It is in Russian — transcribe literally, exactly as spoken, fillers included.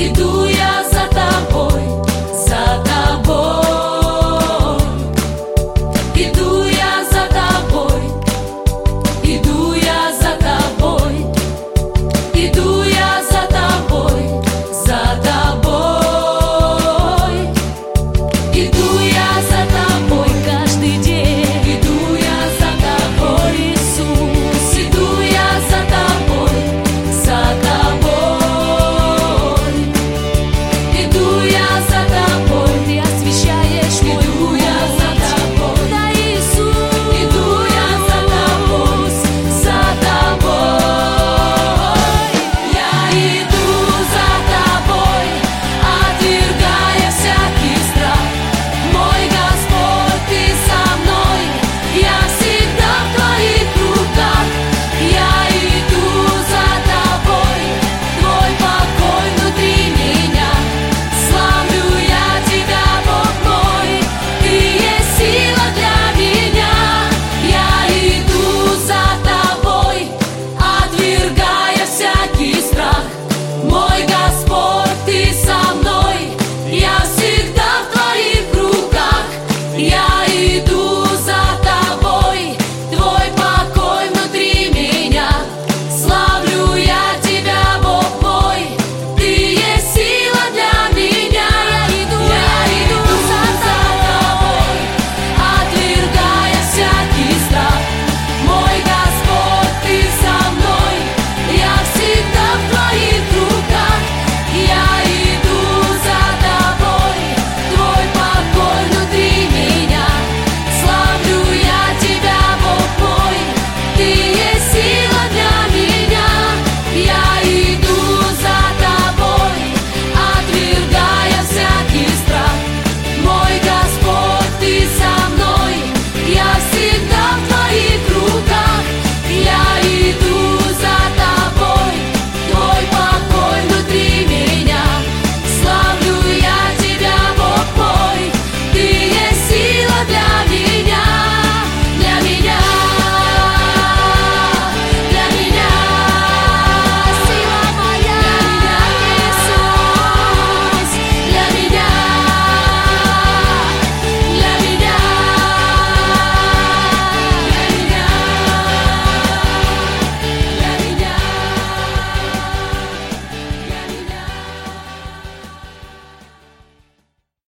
Иду я за тобой, за тобой. Иду я за тобой, иду я за тобой. Иду я за тобой, за тобой. Иду я за тобой каждый день. Иду я за тобой, Иисус. Иду я за тобой, за тобой. Иду я за тобой, ты освещаешь мой путь. Иду я за тобой, да, Иисус. Иду я за тобой, за тобой. Я иду за тобой, отвергая всякий страх. Мой Господь, ты со мной, я всегда в твоих руках. Я иду за тобой, твой покой внутри меня. Славлю я тебя, Бог мой, ты есть сила для меня. Я иду за тобой, отвергая всякий страх. Мой Господь, ты со